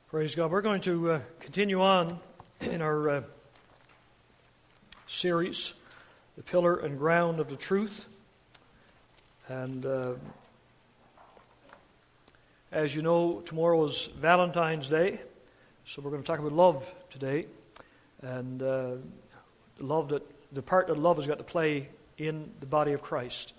Praise God. We're going to continue on in our series, The Pillar and Ground of the Truth. And as you know, tomorrow is Valentine's Day, so we're going to talk about love today. And the part that love has got to play in the body of Christ.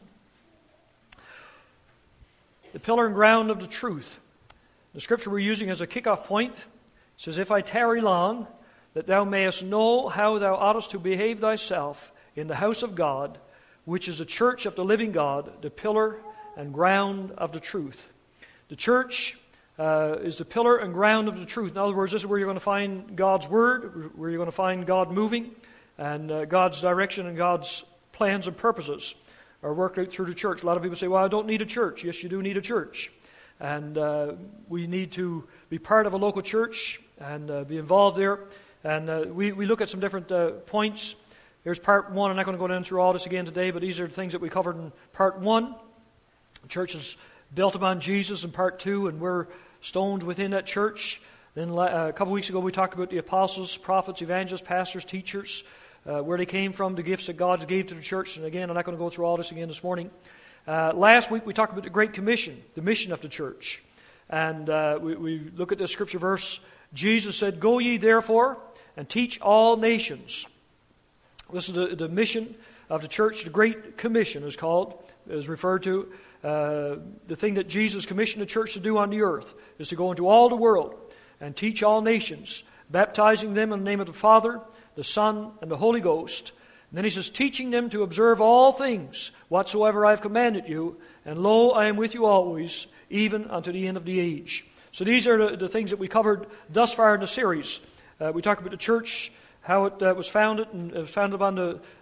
The pillar and ground of the truth. The scripture we're using as a kickoff point says, "If I tarry long, that thou mayest know how thou oughtest to behave thyself in the house of God, which is the church of the living God, the pillar and ground of the truth." The church is the pillar and ground of the truth. In other words, this is where you're going to find God's word, where you're going to find God moving, and God's direction and God's plans and purposes are worked out through the church. A lot of people say, well, I don't need a church. Yes, you do need a church. And we need to be part of a local church and be involved there. And we look at some different points. Here's part one. I'm not going to go down through all this again today, but these are the things that we covered in part one. The church is built upon Jesus in part two, and we're stones within that church. Then a couple weeks ago we talked about the apostles, prophets, evangelists, pastors, teachers, where they came from, the gifts that God gave to the church. And again, I'm not going to go through all this again this morning. Last week we talked about the Great Commission, the mission of the church. And we look at this scripture verse. Jesus said, "Go ye therefore and teach all nations." This is the mission of the church. The Great Commission is referred to. The thing that Jesus commissioned the church to do on the earth is to go into all the world and teach all nations, baptizing them in the name of the Father, the Son, and the Holy Ghost. And then he says, teaching them to observe all things whatsoever I have commanded you, and lo, I am with you always, even unto the end of the age. So these are the things that we covered thus far in the series. We talked about the church, how it was founded, and it was founded upon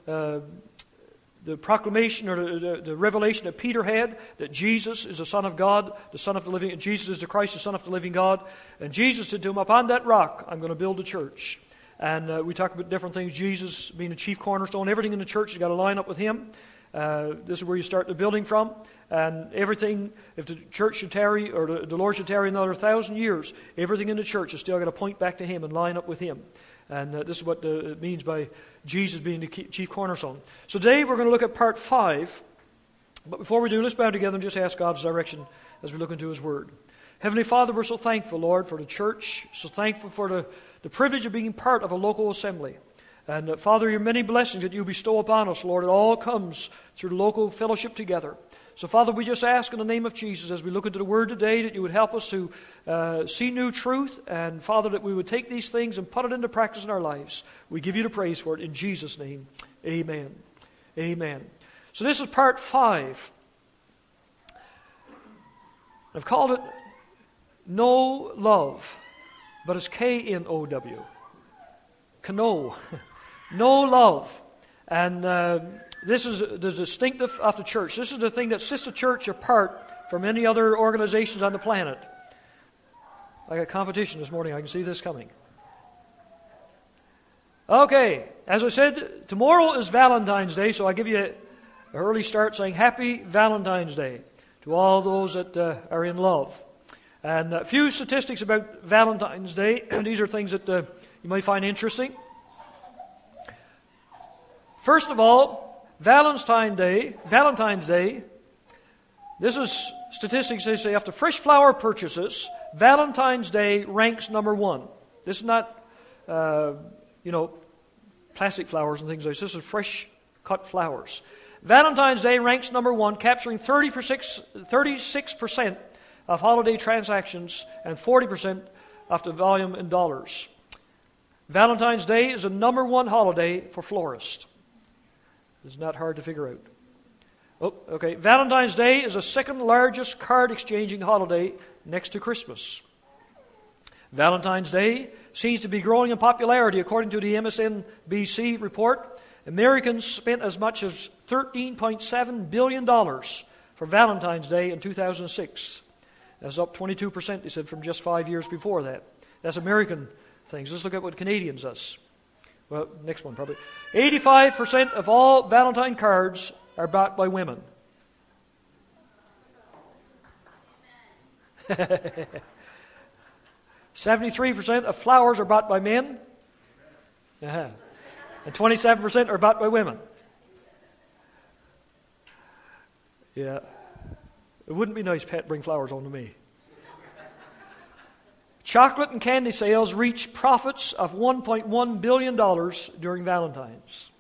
the proclamation or the revelation that Peter had, that Jesus is the Son of God, the Son of the living, and Jesus is the Christ, the Son of the living God. And Jesus said to him, upon that rock I'm going to build a church. And we talk about different things. Jesus being the chief cornerstone. Everything in the church has got to line up with Him. This is where you start the building from. And everything, if the church should tarry, or the Lord should tarry another 1,000 years, everything in the church has still got to point back to Him and line up with Him. And this is what it means by Jesus being the chief cornerstone. So today we're going to look at part 5. But before we do, let's bow together and just ask God's direction as we look into His Word. Heavenly Father, we're so thankful, Lord, for the church. So thankful for the privilege of being part of a local assembly. And Father, your many blessings that you bestow upon us, Lord, it all comes through the local fellowship together. So Father, we just ask in the name of Jesus, as we look into the Word today, that you would help us to see new truth. And Father, that we would take these things and put it into practice in our lives. We give you the praise for it in Jesus' name. Amen. Amen. So this is part 5. I've called it Know Love, but it's K-N-O-W. Kano. Know love. And this is the distinctive of the church. This is the thing that sets the church apart from any other organizations on the planet. I got competition this morning. I can see this coming. Okay. As I said, tomorrow is Valentine's Day, so I give you an early start saying Happy Valentine's Day to all those that are in love. And a few statistics about Valentine's Day. These are things that you might find interesting. First of all, Valentine's Day, this is statistics they say after fresh flower purchases, Valentine's Day ranks number 1. This is not, plastic flowers and things like this. This is fresh cut flowers. Valentine's Day ranks number 1, capturing 36% of holiday transactions and 40% of the volume in dollars. Valentine's Day is the number 1 holiday for florists. It's not hard to figure out. Oh, okay. Valentine's Day is the second largest card exchanging holiday next to Christmas. Valentine's Day seems to be growing in popularity according to the MSNBC report. Americans spent as much as $13.7 billion for Valentine's Day in 2006. That's up 22%, they said, from just 5 years before that. That's American things. Let's look at what Canadians does. Well, next one probably. 85% of all Valentine cards are bought by women. 73% of flowers are bought by men. Uh-huh. And 27% are bought by women. Yeah. It wouldn't be nice, Pat, bring flowers on to me. Chocolate and candy sales reached profits of $1.1 billion during Valentine's.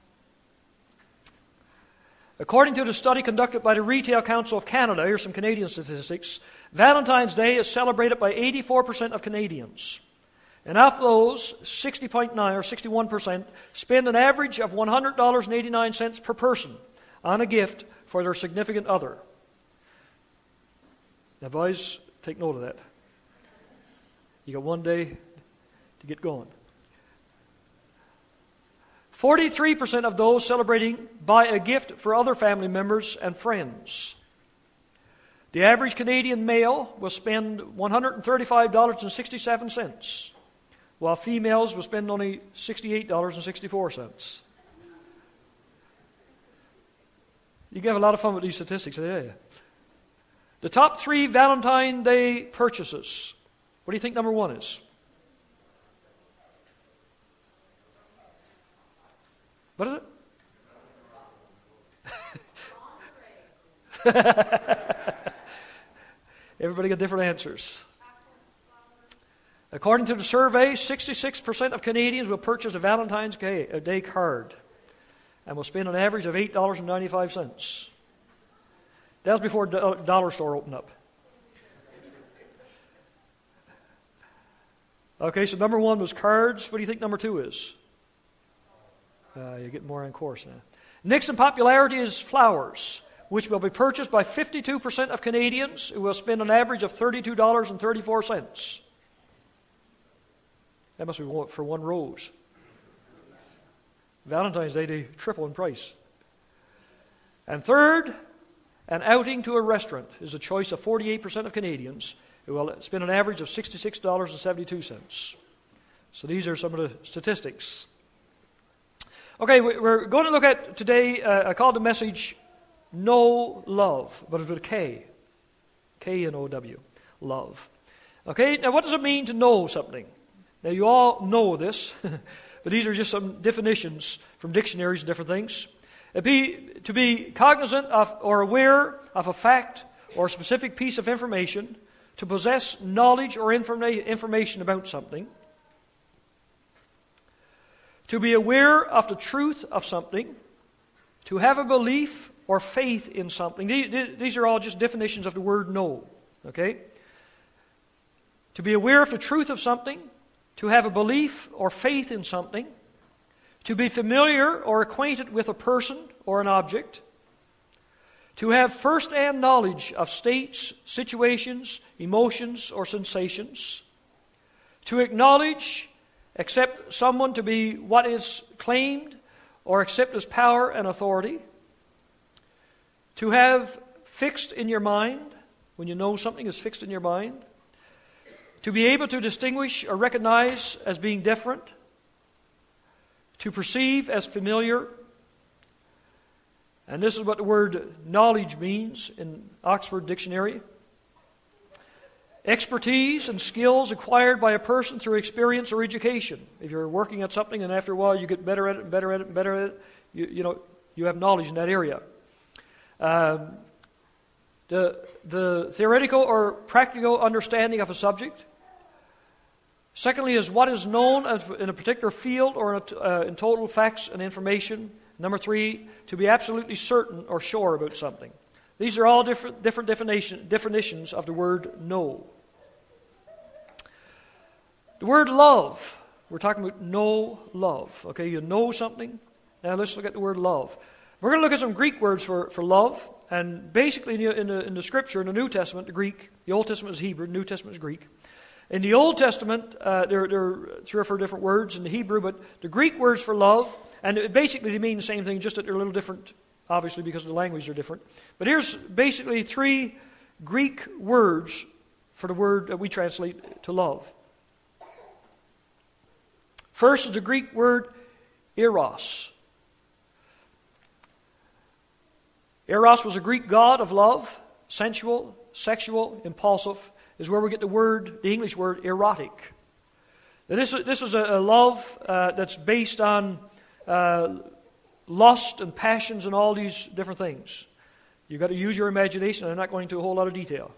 According to the study conducted by the Retail Council of Canada, here's some Canadian statistics, Valentine's Day is celebrated by 84% of Canadians. And of those, 60.9 or 61% spend an average of $100.89 per person on a gift for their significant other. Now, boys, take note of that. You got one day to get going. 43% of those celebrating buy a gift for other family members and friends. The average Canadian male will spend $135.67, while females will spend only $68.64. You can have a lot of fun with these statistics, yeah. The top 3 Valentine's Day purchases. What do you think number 1 is? What is it? Everybody got different answers. According to the survey, 66% of Canadians will purchase a Valentine's Day card and will spend an average of $8.95. That was before the dollar store opened up. Okay, so number 1 was cards. What do you think number 2 is? You're getting more on course now. Next in popularity is flowers, which will be purchased by 52% of Canadians who will spend an average of $32.34. That must be for 1 rose. Valentine's Day, they triple in price. And third, an outing to a restaurant is a choice of 48% of Canadians who will spend an average of $66.72. So these are some of the statistics. Okay, we're going to look at today, I called the message Know Love, but it's with a K. K-N-O-W, love. Okay, now what does it mean to know something? Now you all know this, but these are just some definitions from dictionaries and different things. To be cognizant of or aware of a fact or a specific piece of information, to possess knowledge or information about something, to be aware of the truth of something, to have a belief or faith in something. These are all just definitions of the word know. Okay? To be aware of the truth of something, to have a belief or faith in something, to be familiar or acquainted with a person or an object, to have first-hand knowledge of states, situations, emotions, or sensations, to acknowledge, accept someone to be what is claimed or accept as power and authority, to have fixed in your mind, when you know something is fixed in your mind, to be able to distinguish or recognize as being different, to perceive as familiar. And this is what the word knowledge means in Oxford Dictionary. Expertise and skills acquired by a person through experience or education. If you're working at something and after a while you get better at it and better at it and better at it, you have knowledge in that area. The theoretical or practical understanding of a subject. Secondly is what is known in a particular field or in total facts and information. Number 3, to be absolutely certain or sure about something. These are all different definitions of the word know. The word love, we're talking about know love. Okay, you know something. Now let's look at the word love. We're going to look at some Greek words for love. And basically in the Scripture, in the New Testament, the Old Testament is Hebrew, the New Testament is Greek. In the Old Testament, there are 3 or 4 different words in the Hebrew, but the Greek words for love, and basically they mean the same thing, just that they're a little different, obviously, because the language are different. But here's basically 3 Greek words for the word that we translate to love. First is the Greek word eros. Eros was a Greek god of love, sensual, sexual, impulsive. is where we get the English word erotic. Now, this is a love that's based on lust and passions and all these different things. You've got to use your imagination. I'm not going into a whole lot of detail.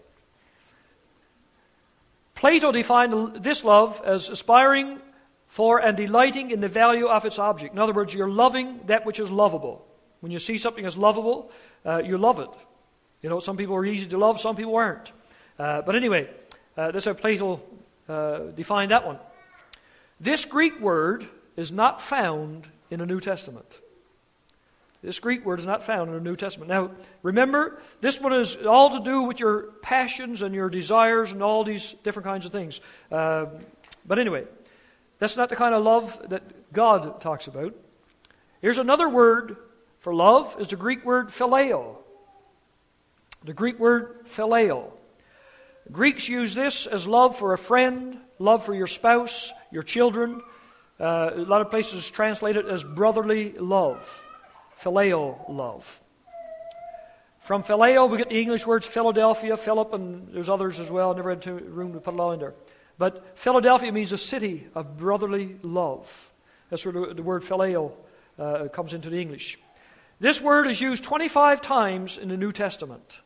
Plato defined this love as aspiring for and delighting in the value of its object. In other words, you're loving that which is lovable. When you see something as lovable, you love it. You know, some people are easy to love, some people aren't. But anyway, that's how Plato defined that one. This Greek word is not found in the New Testament. This Greek word is not found in the New Testament. Now, remember, this one is all to do with your passions and your desires and all these different kinds of things. But anyway, that's not the kind of love that God talks about. Here's another word for love, is the Greek word phileo. The Greek word phileo. Greeks use this as love for a friend, love for your spouse, your children. A lot of places translate it as brotherly love. Phileo love. From phileo, we get the English words Philadelphia, Philip, and there's others as well. I never had room to put it all in there. But Philadelphia means a city of brotherly love. That's where the word phileo comes into the English. This word is used 25 times in the New Testament.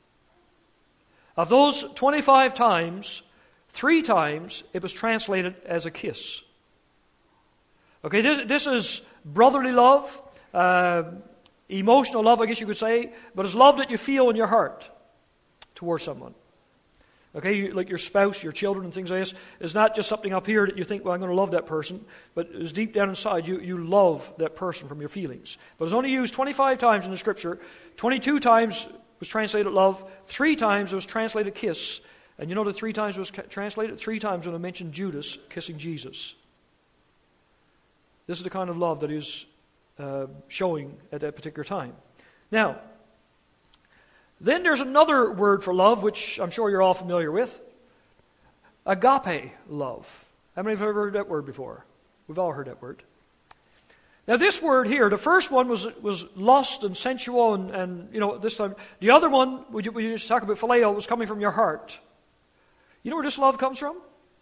Of those 25 times, 3 times it was translated as a kiss. Okay, this is brotherly love, emotional love, I guess you could say, but it's love that you feel in your heart towards someone. Okay, like your spouse, your children, and things like this. It's not just something up here that you think, well, I'm going to love that person, but it's deep down inside, you love that person from your feelings. But it's only used 25 times in the Scripture. 22 times was translated love. 3 times it was translated kiss. And you know the 3 times it was translated? 3 times when it mentioned Judas kissing Jesus. This is the kind of love that is showing at that particular time. Now, then there's another word for love, which I'm sure you're all familiar with. Agape love. How many of you have ever heard that word before? We've all heard that word. Now this word here, the first one was lust and sensual and you know, this time. The other one, we just talk about phileo, was coming from your heart. You know where this love comes from?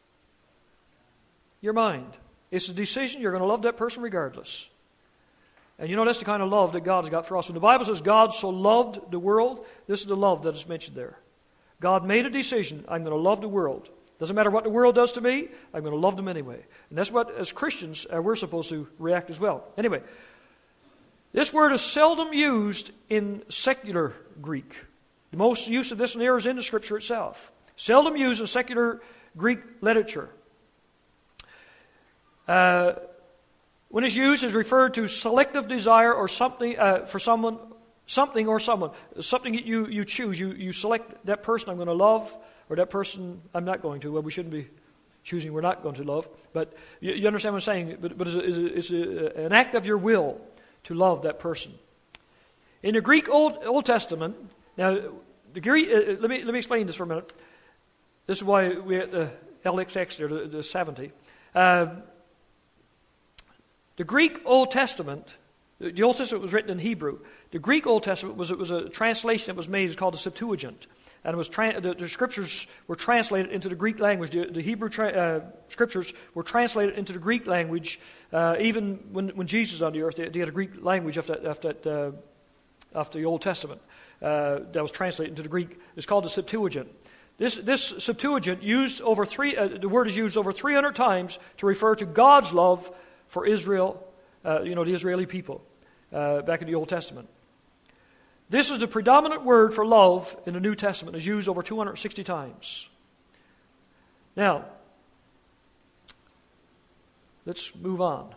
Your mind. It's a decision, you're going to love that person regardless. And you know that's the kind of love that God's got for us. When the Bible says God so loved the world, this is the love that is mentioned there. God made a decision, I'm going to love the world. Doesn't matter what the world does to me, I'm going to love them anyway. And that's what, as Christians, we're supposed to react as well. Anyway, this word is seldom used in secular Greek. The most use of this in here is in the Scripture itself. Seldom used in secular Greek literature. When it's used, it's referred to selective desire or something for someone, something or someone. Something that you choose. You select that person I'm going to love, or that person I'm not going to. Well, we shouldn't be choosing we're not going to love. But you understand what I'm saying? But it's an act of your will to love that person. In the Greek Old Testament, now the Greek. Let me explain this for a minute. This is why we had the LXX there, the 70. The Greek Old Testament, the Old Testament was written in Hebrew. The Greek Old Testament was a translation that was made. It's called the Septuagint, and it was the scriptures were translated into the Greek language. The Hebrew scriptures were translated into the Greek language. Even when Jesus was on the earth, they had a Greek language after the Old Testament that was translated into the Greek. It's called the Septuagint. This Septuagint the word is used over 300 times to refer to God's love for Israel, the Israeli people, back in the Old Testament. This is the predominant word for love in the New Testament. It's used over 260 times. Now, let's move on.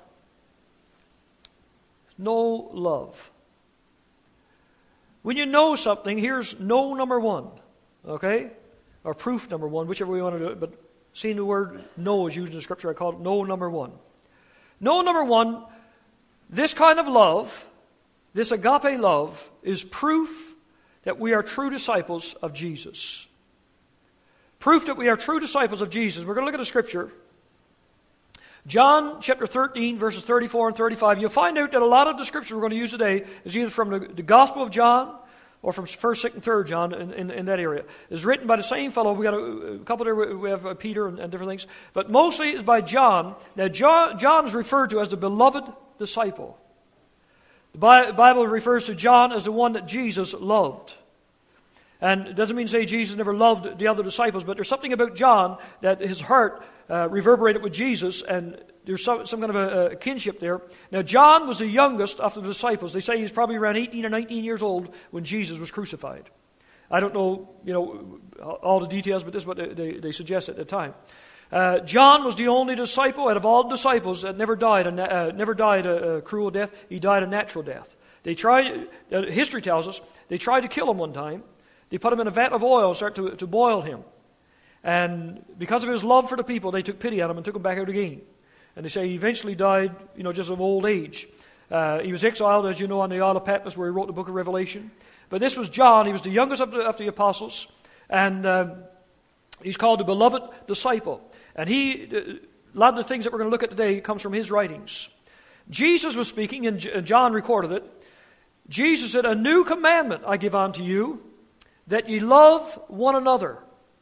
Know love. When you know something, here's know number 1, okay? Or proof number 1, whichever way you want to do it. But seeing the word know is used in the Scripture, I call it know number 1. Know number 1, this kind of love, this agape love, is proof that we are true disciples of Jesus. Proof that we are true disciples of Jesus. We're going to look at the Scripture. John chapter 13, verses 34 and 35. You'll find out that a lot of the Scripture we're going to use today is either from the Gospel of John, or from 1st, 2nd, 3rd John in that area. It's written by the same fellow. We got a couple there. We have Peter and different things. But mostly it's by John. Now, John is referred to as the beloved disciple. The Bible refers to John as the one that Jesus loved. And it doesn't mean to say Jesus never loved the other disciples, but there's something about John that his heart reverberated with Jesus, and there's some kind of a kinship there. Now, John was the youngest of the disciples. They say he's probably around 18 or 19 years old when Jesus was crucified. I don't know, all the details, but this is what they suggest at the time. John was the only disciple out of all the disciples that never died a cruel death. He died a natural death. They tried. History tells us they tried to kill him one time. They put him in a vat of oil and started to boil him. And because of his love for the people, they took pity on him and took him back out again. And they say he eventually died, just of old age. He was exiled, as you know, on the Isle of Patmos, where he wrote the book of Revelation. But this was John. He was the youngest of the apostles. And he's called the beloved disciple. And a lot of the things that we're going to look at today comes from his writings. Jesus was speaking, and John recorded it. Jesus said, "A new commandment I give unto you, that ye love one another.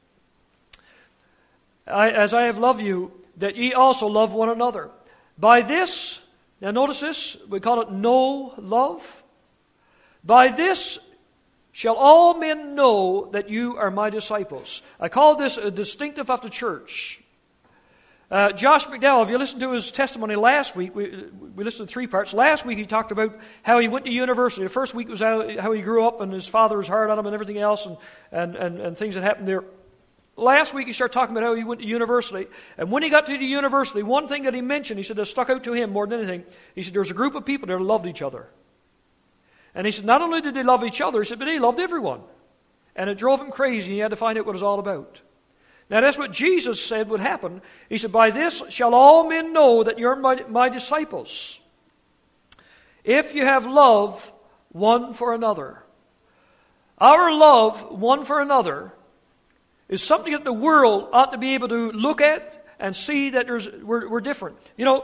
As I have loved you, that ye also love one another. By this," now notice this, we call it know love. "By this shall all men know that you are my disciples." I call this a distinctive of the church. Josh McDowell, if you listened to his testimony last week, we listened to 3 parts. Last week he talked about how he went to university. The first week was how he grew up and his father was hard on him and everything else and things that happened there. Last week he started talking about how he went to university. And when he got to the university, one thing that he mentioned, he said that stuck out to him more than anything, he said there was a group of people there that loved each other. And he said not only did they love each other, he said, but they loved everyone. And it drove him crazy. He had to find out what it was all about. Now that's what Jesus said would happen. He said, "By this shall all men know that you're my disciples, if you have love one for another." Our love one for another is something that the world ought to be able to look at and see that we're different.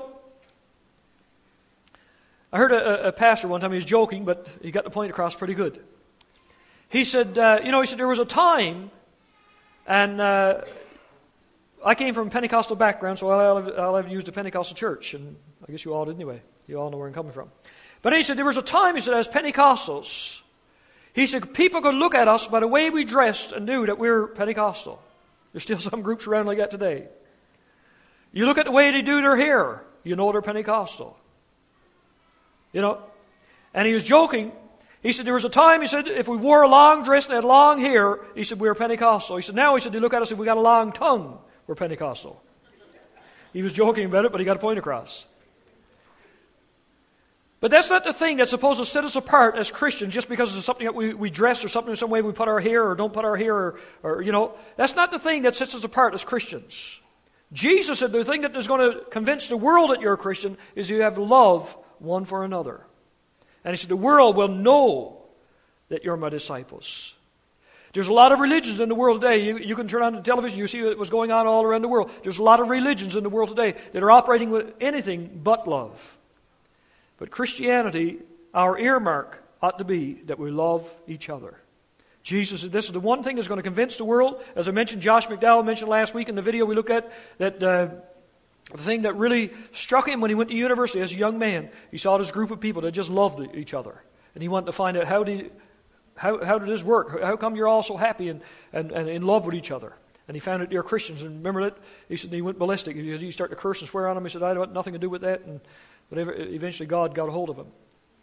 I heard a pastor one time, he was joking, but he got the point across pretty good. He said, there was a time. And I came from a Pentecostal background, so I'll have used a Pentecostal church. And I guess you all did anyway. You all know where I'm coming from. But he said, there was a time, he said, as Pentecostals, he said, people could look at us by the way we dressed and knew that we're Pentecostal. There's still some groups around like that today. You look at the way they do their hair, you know they're Pentecostal. And he was joking. He said, there was a time, he said, if we wore a long dress and had long hair, he said, we were Pentecostal. He said, now, he said, they look at us if we got a long tongue, we're Pentecostal. He was joking about it, but he got a point across. But that's not the thing that's supposed to set us apart as Christians just because it's something that we dress or something in some way we put our hair or don't put our hair or that's not the thing that sets us apart as Christians. Jesus said the thing that is going to convince the world that you're a Christian is you have love one for another. And he said, the world will know that you're my disciples. There's a lot of religions in the world today. You can turn on the television, you see what's going on all around the world. There's a lot of religions in the world today that are operating with anything but love. But Christianity, our earmark ought to be that we love each other. Jesus said this is the one thing that's going to convince the world. As I mentioned, Josh McDowell mentioned last week in the video we looked at, that the thing that really struck him when he went to university as a young man, he saw this group of people that just loved each other. And he wanted to find out how did this work? How come you're all so happy and in love with each other? And he found out they're Christians. And remember that? He said he went ballistic. He started to curse and swear on them. He said, I want nothing to do with that. But eventually God got a hold of him.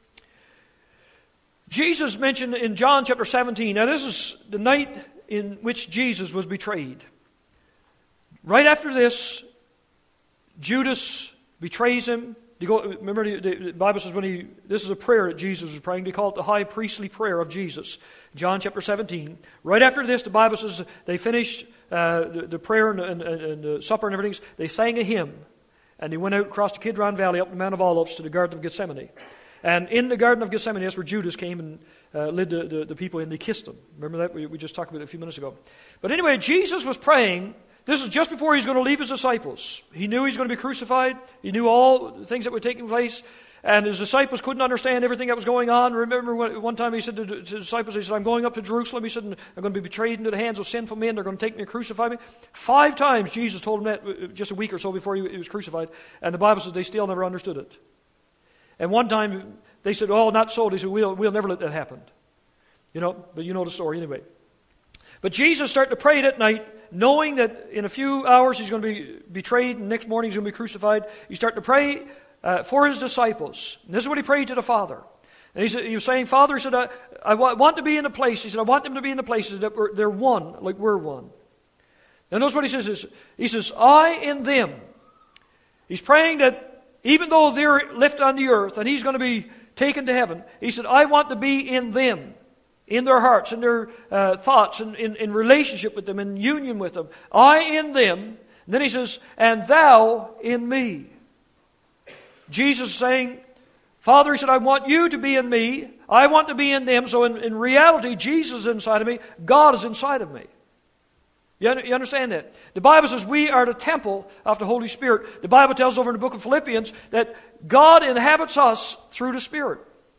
Jesus mentioned in John chapter 17, now this is the night in which Jesus was betrayed. Right after this, Judas betrays him. Remember, the Bible says this is a prayer that Jesus was praying. They call it the high priestly prayer of Jesus. John chapter 17. Right after this, the Bible says they finished the prayer and the supper and everything. They sang a hymn. And they went out across the Kidron Valley up the Mount of Olives to the Garden of Gethsemane. And in the Garden of Gethsemane, that's where Judas came and led the people in. They kissed him. Remember that? We just talked about it a few minutes ago. But anyway, Jesus was praying This is just before he's going to leave his disciples. He knew he was going to be crucified. He knew all the things that were taking place. And his disciples couldn't understand everything that was going on. Remember one time he said to the disciples, he said, I'm going up to Jerusalem. He said, I'm going to be betrayed into the hands of sinful men. They're going to take me and crucify me. 5 times Jesus told him that just a week or so before he was crucified. And the Bible says they still never understood it. And one time they said, oh, not so. They said, we'll never let that happen. But you know the story anyway. But Jesus started to pray that night, knowing that in a few hours he's going to be betrayed and the next morning he's going to be crucified. He started to pray for his disciples. And this is what he prayed to the Father. And he was saying, Father, he said, I want to be in a place. He said, I want them to be in the places that they're one, like we're one. Now notice what he says. He says, I in them. He's praying that even though they're left on the earth and he's going to be taken to heaven, he said, I want to be in them, in their hearts, in their thoughts, in relationship with them, in union with them. I in them. And then he says, and thou in me. Jesus is saying, Father, he said, I want you to be in me. I want to be in them. So in reality, Jesus is inside of me. God is inside of me. You understand that? The Bible says we are the temple of the Holy Spirit. The Bible tells over in the book of Philippians that God inhabits us through the Spirit.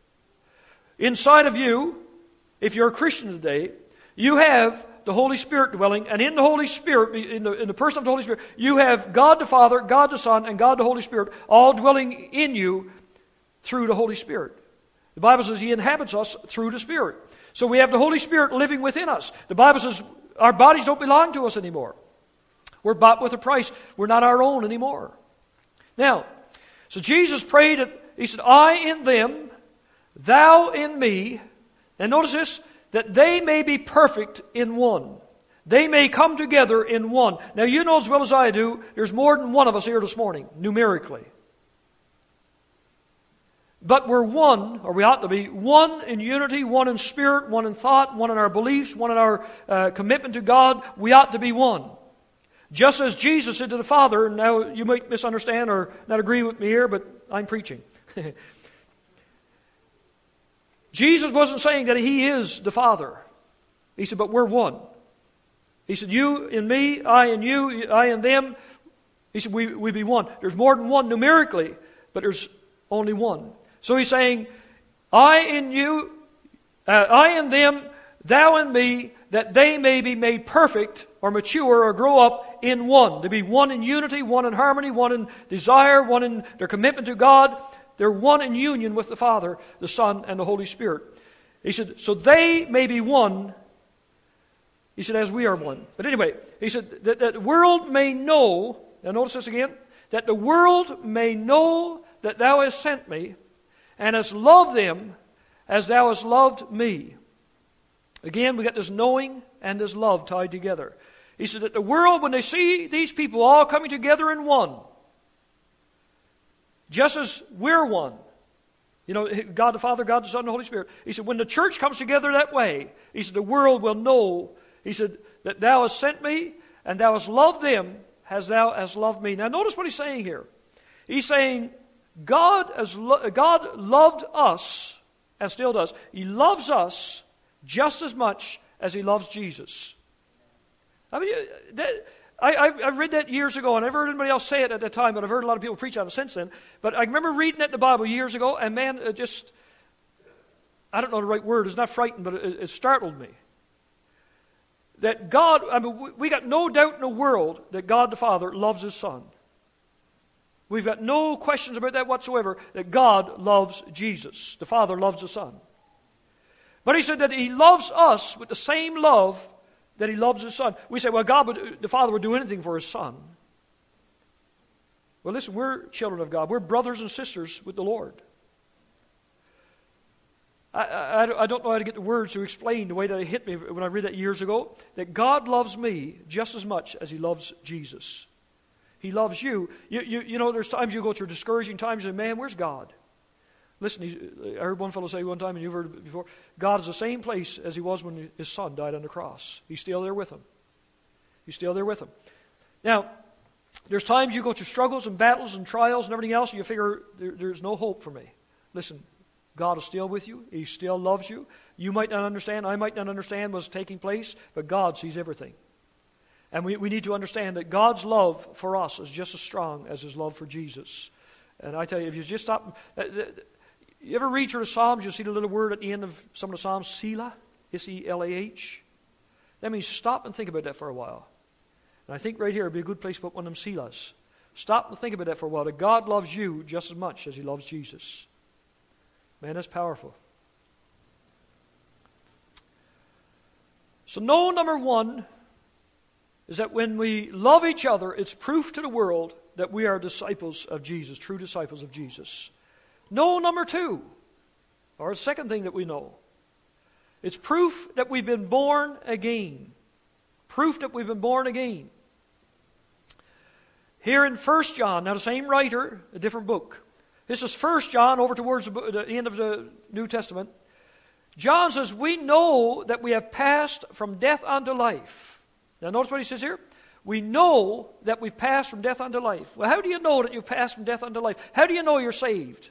Inside of you, if you're a Christian today, you have the Holy Spirit dwelling, and in the Holy Spirit, in the person of the Holy Spirit, you have God the Father, God the Son, and God the Holy Spirit, all dwelling in you through the Holy Spirit. The Bible says He inhabits us through the Spirit. So we have the Holy Spirit living within us. The Bible says our bodies don't belong to us anymore. We're bought with a price. We're not our own anymore. Now, so Jesus prayed, He said, I in them, thou in me. And notice this, that they may be perfect in one. They may come together in one. Now you know as well as I do, there's more than one of us here this morning, numerically. But we're one, or we ought to be, one in unity, one in spirit, one in thought, one in our beliefs, one in our commitment to God. We ought to be one. Just as Jesus said to the Father, and now you might misunderstand or not agree with me here, but I'm preaching. Jesus wasn't saying that He is the Father. He said, but we're one. He said, you in me, I in you, I in them. He said, we be one. There's more than one numerically, but there's only one. So He's saying, I in you, I in them, thou in me, that they may be made perfect or mature or grow up in one. To be one in unity, one in harmony, one in desire, one in their commitment to God. They're one in union with the Father, the Son, and the Holy Spirit. He said, so they may be one. He said, as we are one. But anyway, he said, that the world may know, now notice this again, that the world may know that thou hast sent me, and hast loved them as thou hast loved me. Again, we got this knowing and this love tied together. He said that the world, when they see these people all coming together in one, just as we're one, God the Father, God the Son, and the Holy Spirit. He said, when the church comes together that way, He said, the world will know, He said, that thou hast sent me, and thou hast loved them as thou hast loved me. Now notice what He's saying here. He's saying, God loved us, and still does. He loves us just as much as He loves Jesus. I mean, I read that years ago, and I've heard anybody else say it at that time, but I've heard a lot of people preach on it since then. But I remember reading it in the Bible years ago, and man, it just, I don't know the right word, it's not frightened, but it startled me. That God, we got no doubt in the world that God the Father loves His Son. We've got no questions about that whatsoever, that God loves Jesus. The Father loves the Son. But He said that He loves us with the same love that He loves His Son. We say, well, the Father would do anything for His Son. Well, listen, we're children of God. We're brothers and sisters with the Lord. I don't know how to get the words to explain the way that it hit me when I read that years ago, that God loves me just as much as He loves Jesus. He loves you. You know, there's times you go through discouraging times and, man, where's God? Listen, I heard one fellow say one time, and you've heard it before, God is the same place as He was when His Son died on the cross. He's still there with Him. He's still there with Him. Now, there's times you go through struggles and battles and trials and everything else, and you figure there's no hope for me. Listen, God is still with you. He still loves you. You might not understand. I might not understand what's taking place, but God sees everything. And we need to understand that God's love for us is just as strong as his love for Jesus. And I tell you, if you just stop, you ever read through the Psalms, you'll see the little word at the end of some of the Psalms, Selah, S-E-L-A-H. That means stop and think about that for a while. And I think right here would be a good place to put one of them Selahs. Stop and think about that for a while, that God loves you just as much as he loves Jesus. Man, that's powerful. So no, number one, is that when we love each other, it's proof to the world that we are disciples of Jesus, true disciples of Jesus. No, number two, or the second thing that we know, it's proof that we've been born again. Proof that we've been born again. Here in 1 John, now the same writer, a different book. This is 1 John, over towards the end of the New Testament. John says, we know that we have passed from death unto life. Now notice what he says here. We know that we've passed from death unto life. Well, how do you know that you've passed from death unto life? How do you know you're saved?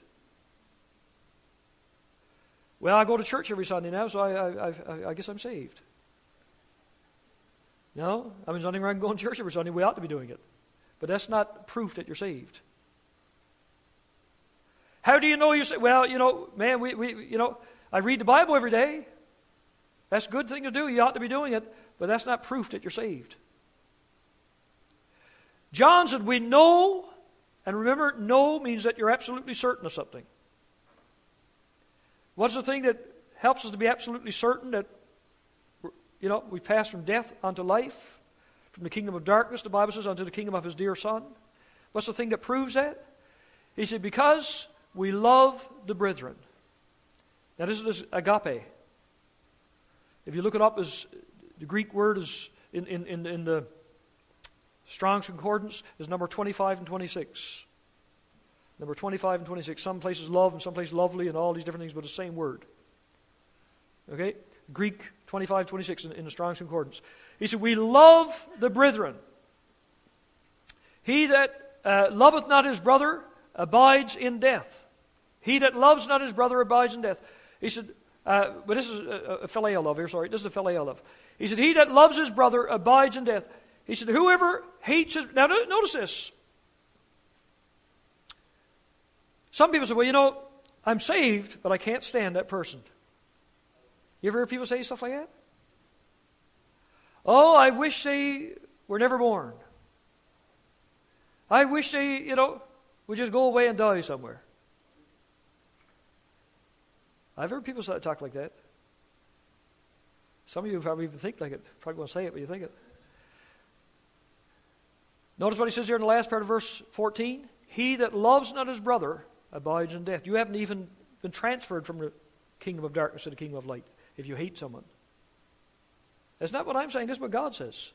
Well, I go to church every Sunday now, so I guess I'm saved. No, I mean, there's nothing wrong going to church every Sunday. We ought to be doing it. But that's not proof that you're saved. How do you know you're saved? Well, man, I read the Bible every day. That's a good thing to do. You ought to be doing it. But that's not proof that you're saved. John said, we know, and remember, know means that you're absolutely certain of something. What's the thing that helps us to be absolutely certain that, we pass from death unto life, from the kingdom of darkness, the Bible says, unto the kingdom of his dear Son? What's the thing that proves that? He said, because we love the brethren. Now this is agape. If you look it up, as the Greek word is in the Strong's Concordance is number 25 and 26. Number 25 and 26. Some places love and some places lovely and all these different things, but the same word. Okay? Greek 25, 26 in the Strong's Concordance. He said, we love the brethren. He that loveth not his brother abides in death. He that loves not his brother abides in death. He said, but this is a phileo love here, sorry. This is a phileo love. He said, he that loves his brother abides in death. He said, whoever hates his... Now, notice this. Some people say, well, I'm saved, but I can't stand that person. You ever hear people say stuff like that? Oh, I wish they were never born. I wish they, would just go away and die somewhere. I've heard people talk like that. Some of you probably even think like it. Probably won't say it, but you think it. Notice what he says here in the last part of verse 14. He that loves not his brother abides in death. You haven't even been transferred from the kingdom of darkness to the kingdom of light if you hate someone. That's not what I'm saying. That's what God says.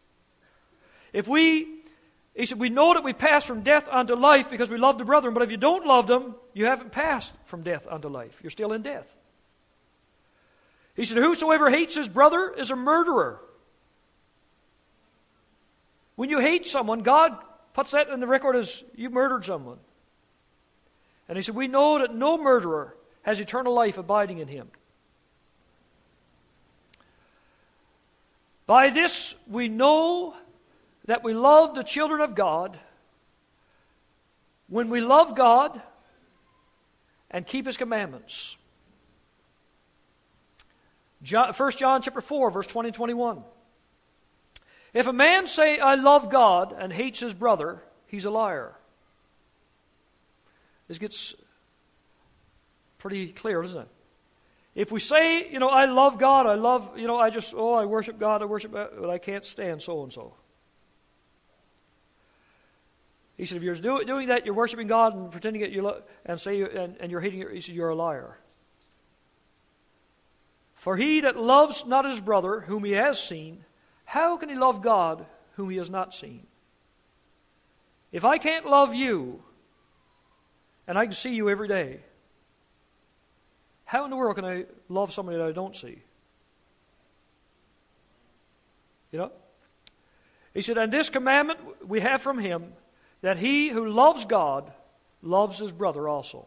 He said, we know that we pass from death unto life because we love the brethren, but if you don't love them, you haven't passed from death unto life. You're still in death. He said, whosoever hates his brother is a murderer. When you hate someone, God puts that in the record as you murdered someone. And he said, we know that no murderer has eternal life abiding in him. By this we know that we love the children of God when we love God and keep his commandments. 1 John chapter 4, verse 20 and 21. If a man say, I love God, and hates his brother, he's a liar. This gets pretty clear, doesn't it? If we say, I love God, I worship God, but I can't stand so-and-so. He said, if you're doing that, you're worshiping God and pretending that you love, and you're hating it, he said, you're a liar. For he that loves not his brother, whom he has seen, how can he love God, whom he has not seen? If I can't love you, and I can see you every day, how in the world can I love somebody that I don't see? He said, and this commandment we have from him, that he who loves God loves his brother also.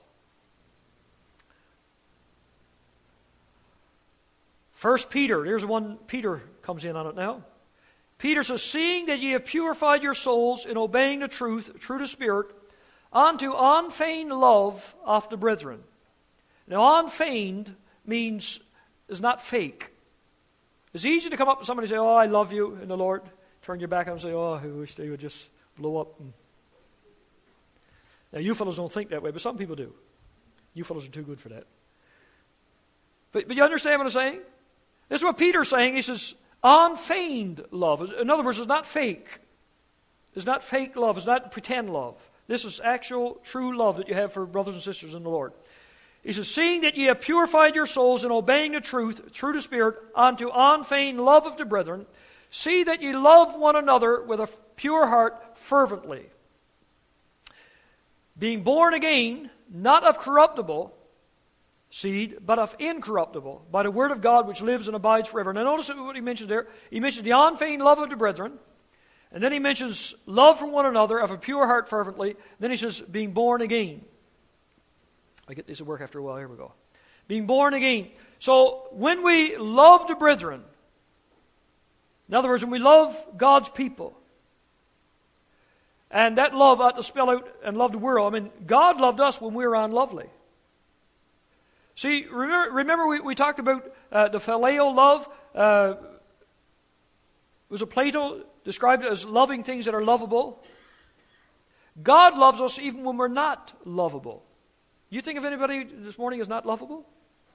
1 Peter, here's one Peter comes in on it now. Peter says, seeing that ye have purified your souls in obeying the truth, true to spirit, unto unfeigned love of the brethren. Now, unfeigned means is not fake. It's easy to come up to somebody and say, oh, I love you in the Lord. Turn your back on them and say, oh, I wish they would just blow up. Now, you fellows don't think that way, but some people do. You fellows are too good for that. But you understand what I'm saying? This is what Peter's saying. He says, unfeigned love. In other words, it's not fake. It's not fake love. It's not pretend love. This is actual, true love that you have for brothers and sisters in the Lord. He says, seeing that ye have purified your souls in obeying the truth, true to spirit, unto unfeigned love of the brethren, see that ye love one another with a pure heart fervently. Being born again, not of corruptible seed, but of incorruptible, by the word of God which lives and abides forever. Now notice what he mentions there. He mentions the unfeigned love of the brethren, and then he mentions love for one another of a pure heart fervently. Then he says, being born again. I get this to work after a while. Here we go. Being born again. So when we love the brethren, in other words, when we love God's people, and that love ought to spell out and love the world. I mean, God loved us when we were unlovely. See, remember we talked about the phileo love. Was a Plato described it as loving things that are lovable. God loves us even when we're not lovable. You think of anybody this morning as not lovable?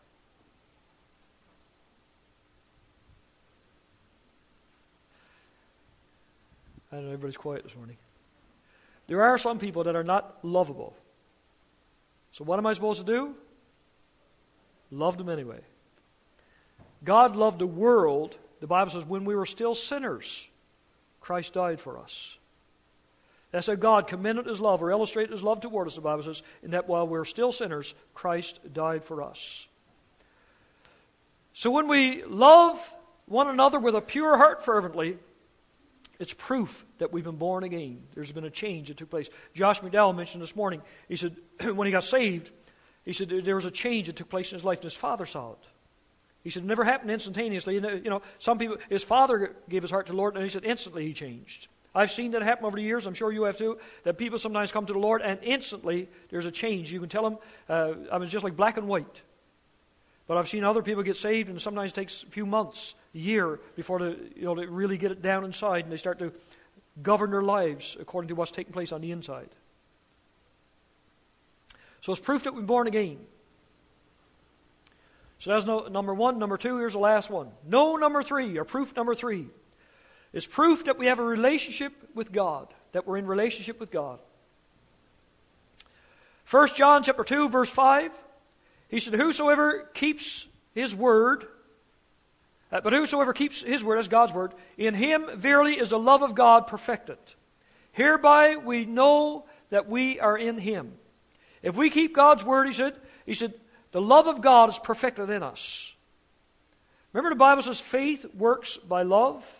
I don't know, everybody's quiet this morning. There are some people that are not lovable. So what am I supposed to do? Love them anyway. God loved the world. The Bible says when we were still sinners, Christ died for us. That's how God commended His love or illustrated His love toward us, the Bible says, in that while we're still sinners, Christ died for us. So when we love one another with a pure heart fervently, it's proof that we've been born again. There's been a change that took place. Josh McDowell mentioned this morning, he said, when he got saved, he said there was a change that took place in his life, and his father saw it. He said it never happened instantaneously. You know, some people, his father gave his heart to the Lord, and he said instantly he changed. I've seen that happen over the years. I'm sure you have too, that people sometimes come to the Lord, and instantly there's a change. You can tell them, I was just like black and white. But I've seen other people get saved, and sometimes it takes a few months, a year, before they really get it down inside, and they start to govern their lives according to what's taking place on the inside. So it's proof that we're born again. So that's number one. Number two, here's the last one. Number three, or proof number three. It's proof that we have a relationship with God, that we're in relationship with God. 1 John chapter 2, verse 5, he said, whosoever keeps his word, but whosoever keeps his word, that's God's word, in him verily is the love of God perfected. Hereby we know that we are in him. If we keep God's word, he said, the love of God is perfected in us. Remember the Bible says faith works by love?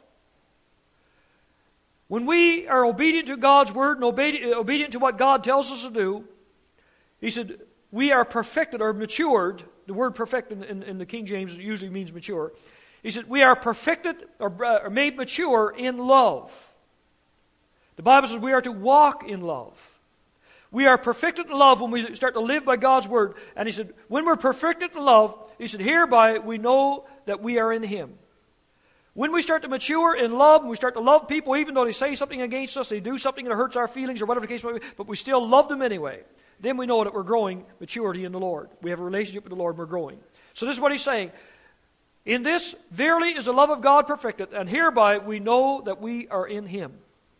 When we are obedient to God's word and obedient to what God tells us to do, he said, we are perfected or matured. The word perfect in the King James usually means mature. He said, we are perfected or made mature in love. The Bible says we are to walk in love. We are perfected in love when we start to live by God's word. And he said, when we're perfected in love, he said, hereby we know that we are in him. When we start to mature in love, and we start to love people, even though they say something against us, they do something that hurts our feelings or whatever the case may be, but we still love them anyway, then we know that we're growing maturity in the Lord. We have a relationship with the Lord and we're growing. So this is what he's saying. In this, verily is the love of God perfected, and hereby we know that we are in him.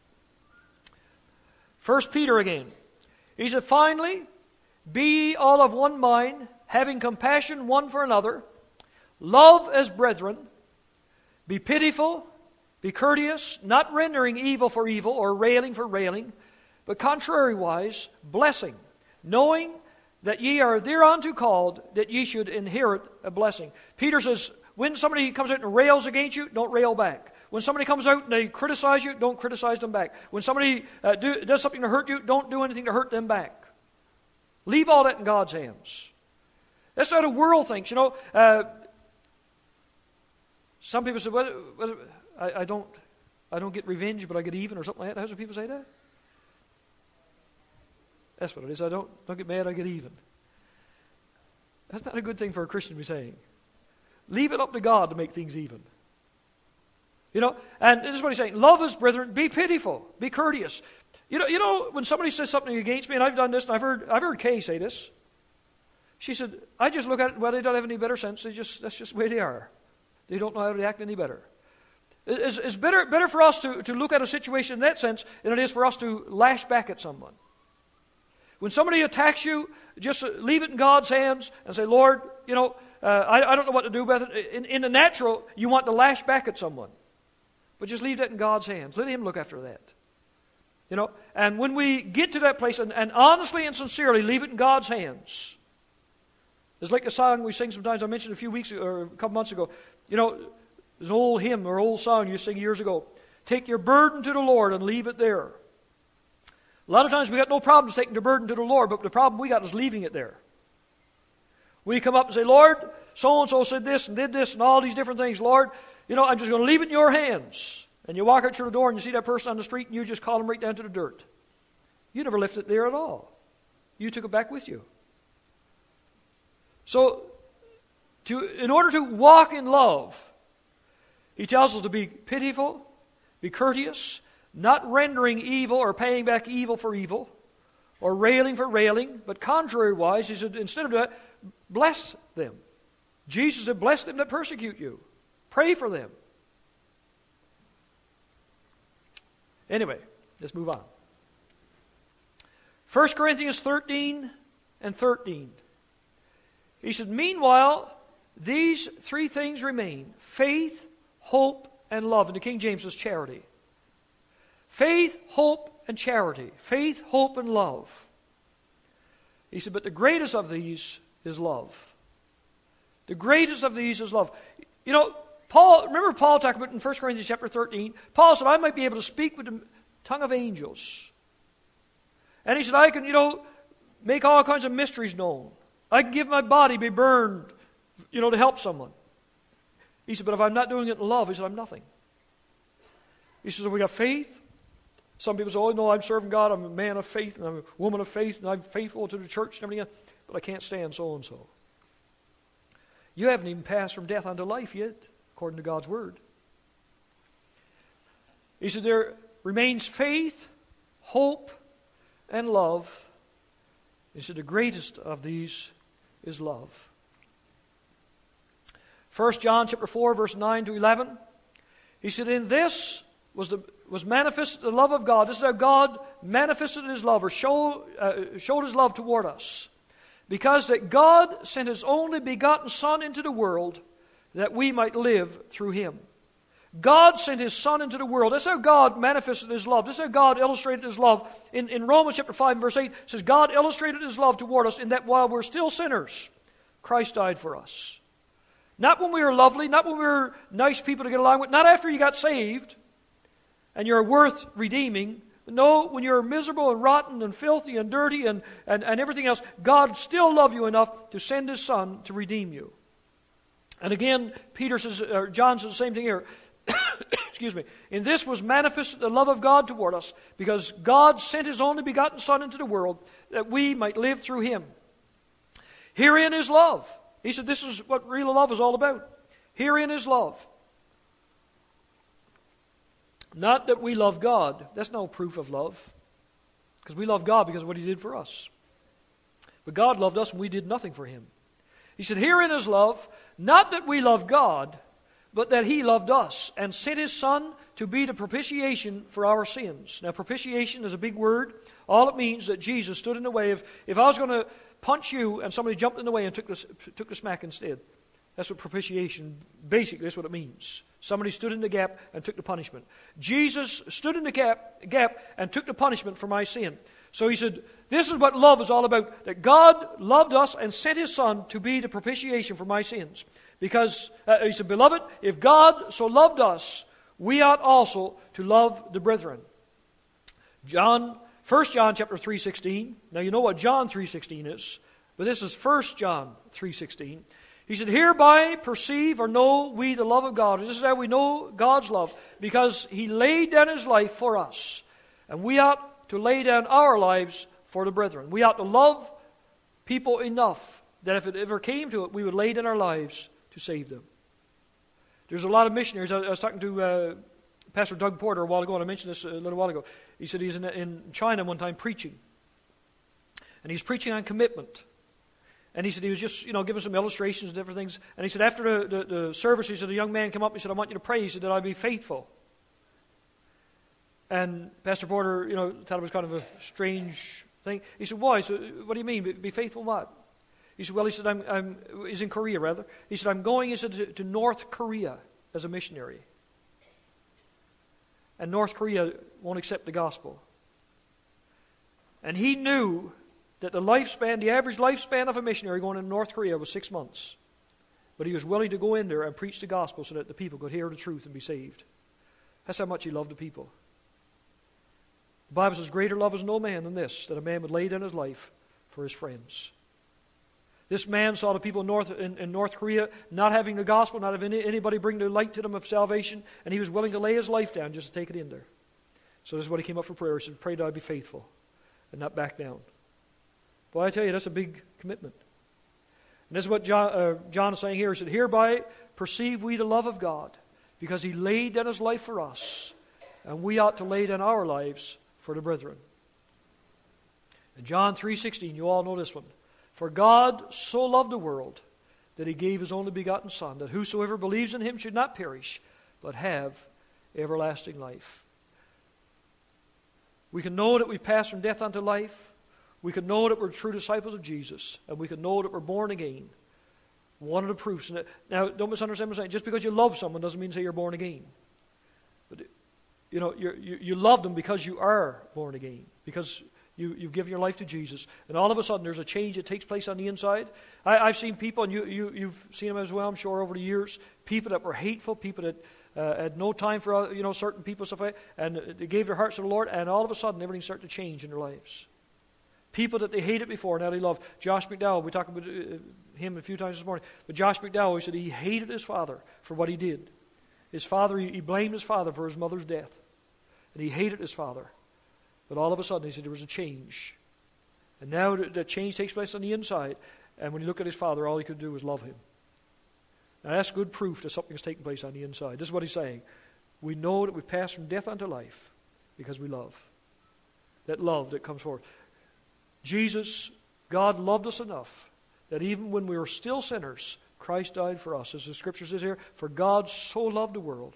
1 Peter again. He said, finally, be ye all of one mind, having compassion one for another, love as brethren, be pitiful, be courteous, not rendering evil for evil or railing for railing, but contrariwise, blessing, knowing that ye are thereunto called, that ye should inherit a blessing. Peter says, when somebody comes out and rails against you, don't rail back. When somebody comes out and they criticize you, don't criticize them back. When somebody does something to hurt you, don't do anything to hurt them back. Leave all that in God's hands. That's how the world thinks. Some people say, well, I don't I don't get revenge, but I get even, or something like that. How's do people say that? That's what it is. I don't get mad, I get even. That's not a good thing for a Christian to be saying. Leave it up to God to make things even. And this is what he's saying. Love us, brethren, be pitiful, be courteous. You know, when somebody says something against me, and I've done this, and I've heard Kay say this. She said, I just look at it, well, they don't have any better sense. That's just the way they are. They don't know how to act any better. It's better for us to look at a situation in that sense than it is for us to lash back at someone. When somebody attacks you, just leave it in God's hands and say, Lord, I don't know what to do with it. In the natural, you want to lash back at someone. But just leave that in God's hands. Let Him look after that. And when we get to that place and honestly and sincerely leave it in God's hands, it's like a song we sing sometimes. I mentioned a few weeks ago, or a couple months ago. There's an old hymn or old song you sing years ago. Take your burden to the Lord and leave it there. A lot of times we got no problems taking the burden to the Lord, but the problem we got is leaving it there. We come up and say, Lord, so-and-so said this and did this and all these different things. Lord, I'm just going to leave it in your hands. And you walk out through the door and you see that person on the street and you just call them right down to the dirt. You never left it there at all. You took it back with you. So, in order to walk in love, he tells us to be pitiful, be courteous, not rendering evil or paying back evil for evil, or railing for railing, but contrary-wise, he said, instead of that, bless them. Jesus said, bless them that persecute you. Pray for them. Anyway, let's move on. 1 Corinthians 13 and 13. He said, meanwhile, these three things remain: faith, hope, and love. And the King James says charity. Faith, hope, and charity. Faith, hope, and love. He said, but the greatest of these is love. The greatest of these is love. Remember Paul talked about in 1 Corinthians chapter 13? Paul said, I might be able to speak with the tongue of angels. And he said, I can, make all kinds of mysteries known. I can give my body, be burned, to help someone. He said, but if I'm not doing it in love, he said, I'm nothing. He says, we got faith. Some people say, oh, no, I'm serving God. I'm a man of faith, and I'm a woman of faith, and I'm faithful to the church and everything else, but I can't stand so-and-so. You haven't even passed from death unto life yet, according to God's Word. He said, there remains faith, hope, and love. He said, the greatest of these is love. 1 John chapter 4, verse 9 to 11. He said, in this was manifested the love of God. This is how God manifested His love, or showed His love toward us. Because that God sent His only begotten Son into the world, that we might live through Him. God sent His Son into the world. That's how God manifested His love. That's how God illustrated His love. In Romans chapter 5 and verse 8, it says, God illustrated His love toward us in that while we're still sinners, Christ died for us. Not when we were lovely, not when we were nice people to get along with, not after you got saved and you're worth redeeming. No, when you're miserable and rotten and filthy and dirty and everything else, God still loved you enough to send His Son to redeem you. And again, John says the same thing here. Excuse me. In this was manifested the love of God toward us, because God sent His only begotten Son into the world, that we might live through Him. Herein is love. He said this is what real love is all about. Herein is love. Not that we love God. That's no proof of love. Because we love God because of what He did for us. But God loved us and we did nothing for Him. He said, herein is love, not that we love God, but that He loved us and sent His Son to be the propitiation for our sins. Now, propitiation is a big word. All it means that Jesus stood in the way. If I was going to punch you and somebody jumped in the way and took the smack instead. That's what propitiation, basically, that's what it means. Somebody stood in the gap and took the punishment. Jesus stood in the gap and took the punishment for my sin. So he said, this is what love is all about, that God loved us and sent His Son to be the propitiation for my sins. Because, he said, beloved, if God so loved us, we ought also to love the brethren. 1 John chapter 3:16. Now you know what John 3:16 is, but this is 1 John 3:16. He said, hereby perceive or know we the love of God. This is how we know God's love, because He laid down His life for us. And we ought to lay down our lives for the brethren. We ought to love people enough that if it ever came to it, we would lay down our lives to save them. There's a lot of missionaries. I was talking to Pastor Doug Porter a while ago, and I mentioned this a little while ago. He said he's in China one time preaching. And he's preaching on commitment. And he said he was just, giving some illustrations and different things. And he said after the service, he said a young man came up. He said, I want you to pray. He said that I be faithful. And Pastor Porter, thought it was kind of a strange thing. He said, why? He said, what do you mean? Be faithful what? He said, well, he said, he's in Korea rather. He said, I'm going, he said, to North Korea as a missionary. And North Korea won't accept the gospel. And he knew that the average lifespan of a missionary going to North Korea was 6 months. But he was willing to go in there and preach the gospel so that the people could hear the truth and be saved. That's how much he loved the people. The Bible says, greater love is no man than this, that a man would lay down his life for his friends. This man saw the people in North Korea not having the gospel, not having anybody bring the light to them of salvation, and he was willing to lay his life down just to take it in there. So this is what he came up for prayer. He said, pray that I be faithful and not back down. Boy, I tell you, that's a big commitment. And this is what John is saying here. He said, hereby perceive we the love of God, because He laid down His life for us, and we ought to lay down our lives for the brethren. In John 3:16, you all know this one. For God so loved the world that He gave His only begotten Son, that whosoever believes in Him should not perish, but have everlasting life. We can know that we've passed from death unto life. We can know that we're true disciples of Jesus, and we can know that we're born again. One of the proofs. Now, don't misunderstand what I'm saying. Just because you love someone doesn't mean say you're born again. But you love them because you are born again, because you've given your life to Jesus, and all of a sudden there's a change that takes place on the inside. I've seen people, and you've seen them as well, I'm sure, over the years. People that were hateful, people that had no time for certain people, stuff like that, and they gave their hearts to the Lord, and all of a sudden everything started to change in their lives. People that they hated before, now they love. Josh McDowell, we talked about him a few times this morning. But Josh McDowell, he said he hated his father for what he did. His father, he blamed his father for his mother's death. And he hated his father. But all of a sudden, he said there was a change. And now that change takes place on the inside. And when he looked at his father, all he could do was love him. Now that's good proof that something's taking place on the inside. This is what he's saying. We know that we've passed from death unto life because we love. That love that comes forth. Jesus, God loved us enough that even when we were still sinners, Christ died for us. As the scripture says here, for God so loved the world.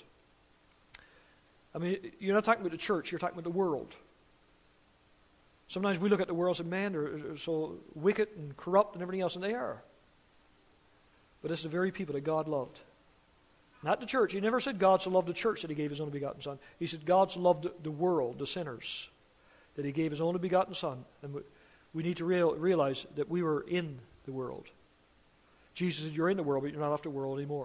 I mean, you're not talking about the church, you're talking about the world. Sometimes we look at the world and say, man, they're so wicked and corrupt and everything else, and they are. But it's the very people that God loved. Not the church. He never said God so loved the church that He gave His only begotten Son. He said God so loved the world, the sinners, that He gave His only begotten Son. And we need to realize that we were in the world. Jesus said, you're in the world, but you're not of the world anymore.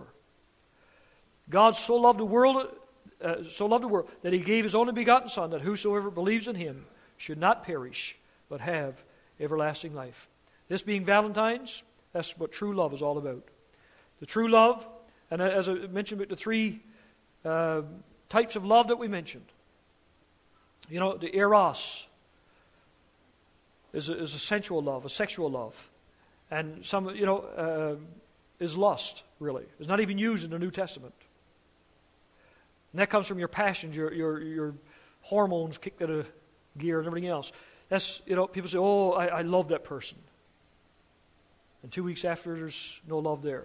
God so loved the world that He gave His only begotten Son, that whosoever believes in Him should not perish, but have everlasting life. This being Valentine's, that's what true love is all about. The true love, and as I mentioned about the three types of love that we mentioned. The eros is a sensual love, a sexual love. And some, is lust, really. It's not even used in the New Testament. And that comes from your passions, your hormones kicked out of gear and everything else. That's, people say, oh, I love that person. And 2 weeks after, there's no love there.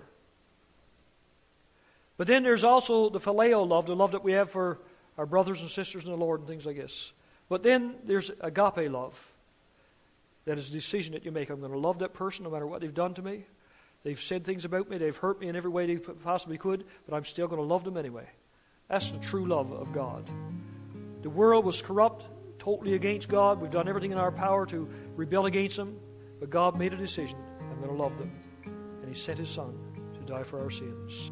But then there's also the phileo love, the love that we have for our brothers and sisters in the Lord and things like this. But then there's agape love. That is a decision that you make. I'm going to love that person no matter what they've done to me. They've said things about me. They've hurt me in every way they possibly could. But I'm still going to love them anyway. That's the true love of God. The world was corrupt, totally against God. We've done everything in our power to rebel against Him. But God made a decision. I'm going to love them. And He sent His Son to die for our sins.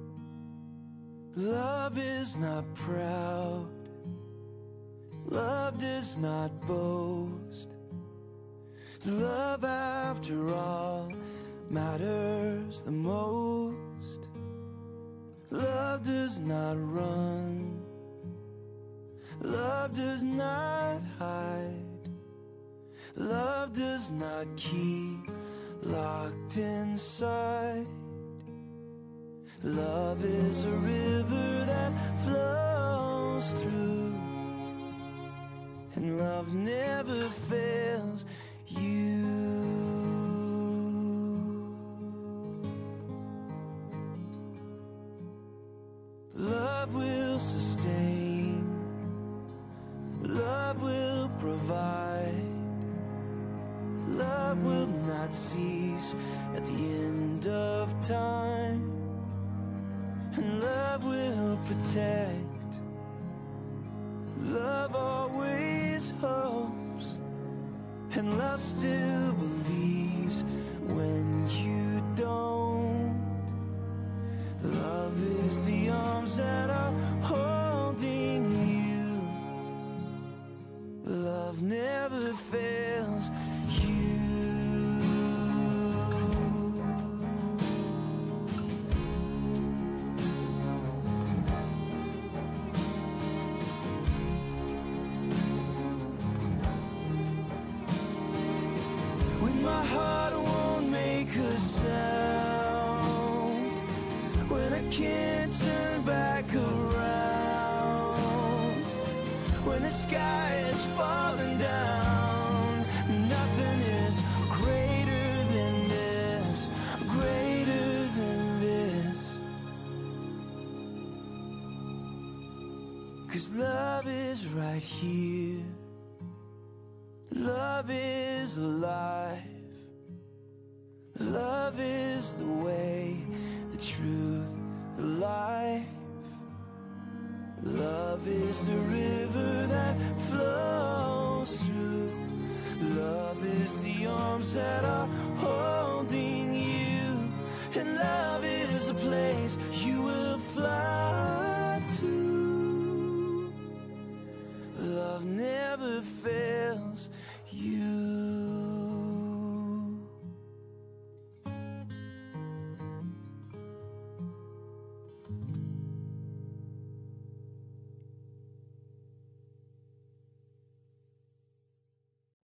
Love is not proud. Love does not boast. Love, after all, matters the most. Love does not run. Love does not hide. Love does not keep locked inside. Love is a river that flows through, and love never fails you. Love will sustain. Love will provide. Love will not cease at the end of time. And love will protect. Love always hopes. And love still believes when you don't. Love is the arms that are holding you. Love never fails you. When my heart won't make a sound, when I can't turn back around, when the sky is falling down, nothing is greater than this, greater than this. 'Cause love is right here. Love is alive. Love is the way, the truth, the life. Love is the river that flows through. Love is the arms that are holding.